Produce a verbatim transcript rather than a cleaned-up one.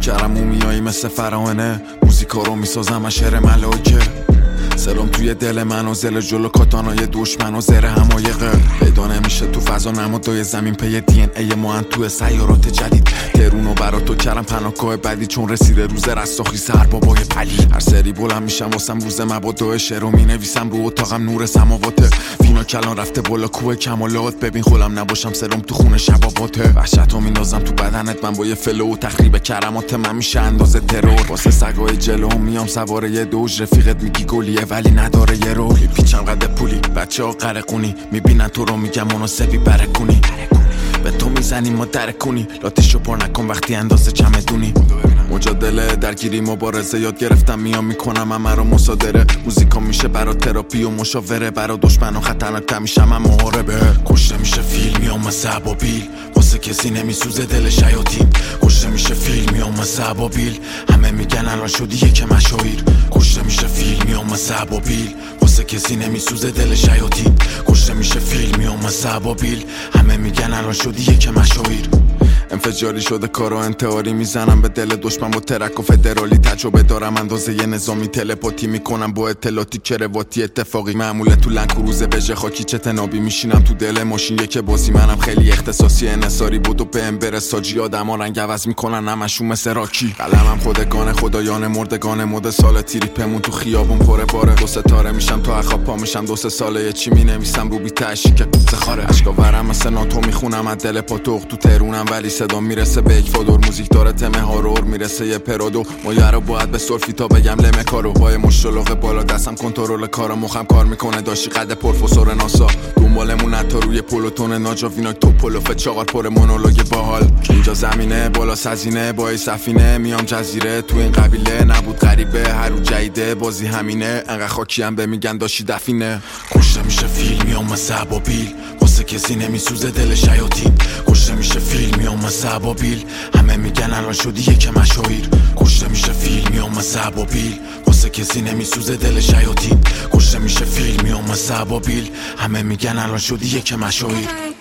کردم مومیایی مثل فراهنه، موزیکا رو میسازم شعر ملائکه. سرم توی دل من و زل جلو کاتانای دشمن و زر همایقه. پیدا نمیشه تو فضا نمادای زمین پی دی ان ای ما هم توی سیارات جدید. ترونو برا تو کردم پناهگاه بعدی، چون رسیده روز رستاخی سر بابای پلی. هر سری بلند میشم واسم روز مبادا، شعر رو مینویسم رو اتاقم نور سماواته. فینا کلان رفته بالا کوه کمالات، ببین خولم نباشم سرم تو خونه شباباته. وحشتو میندازم تو بدنت من با یه فلو و تخریب کرامات من میشه اندازه ترور. واسه سگای جلو میام سواره یه دوج، رفیقت میگی گلیه ولی نداره یه رو. پیچم قد پولی بچه ها قرقونی، میبینن تو رو میگم مناسبی برکونی. به تو میزنی ما درکونی، لاتیشو پر نکن وقتی اندازه چمدونی. مجادله درگیری مبارزه یاد گرفتم، میام میکنم همه رو مصادره. موزیکا میشه برا تراپی و مشاوره، برا دشمن و خطرناک میشم هم محاربه. کشته میشه فیلم میام مثل ابابیل، واسه کسی نمیسوزه دل شیاطین. کشته میشه فیلم میام مثل ابابیل، همه میگن الان شدی یک مشاهیر. کشته میشه فیلم میام مثل ابابیل، واسه کسی نمیسوزه دل شیاطین. کشته میشه فیلم میام مثل ابابیل، همه میگن الان شدی یک مشاهیر. انفجاری شده کارو انتحاری میزنم به دل دشمن با ترک و فدرالی. تجربه دارم اندازه یه نظامی، تلپاتی میکنم با اطلاعاتی کرواتی اتفاقی. معموله تو لنکروزه بژه خاکی چه تنابی، میشینم تو دل ماشین یک بازی. منم خیلی اختصاصی انحصاری بود و به ام برساجی. آدما رنگ عوض میکنن همشون مثل راکی. قلمم خودگان خدایان مردگان مد سال تیری پمون تو خیابون پره باره. دو ستاره میشم تا خواب پا میشم دو سه ساله چی مینویسم رو بیت اشک کوزه خاره. اشکا ورم مثل ناتو میخونم از دل پاتوق تو ترونم، ولی صدا میرسه به اکوادور. موزیک داره تم هارور میرسه یه پرادو. ما رو باید به سولفی تا بگم لمه کارو. وای مشلوق بالا دستم کنترل کارو، مخم کار میکنه داشتی قد پروفسور ناسا. دنبالمون حتی روی پلوتون ناجا ویناک تو پلوف چاقال پر مونولوگ باحال. اینجا زمینه بالا سزینه با سفینه، میام جزیره تو این قبیله. نبود غریبه هر رو جیده بازی همینه، انقدر خاکی هم به میگن داشتی دفینه. کشته میشه فیلم میام مثل ابابیل، واسه کسی نمیسوزه دل شیاطین. کشته میشه فیلم میام مثل ابابیل، همه میگن الان شدی یک مشاهیر. کشته میشه فیلم میام مثل ابابیل، واسه کسی نمیسوزه دل شیاطین. کشته میشه فیلم میام مثل ابابیل، همه میگن الان شدی یک مشاهیر.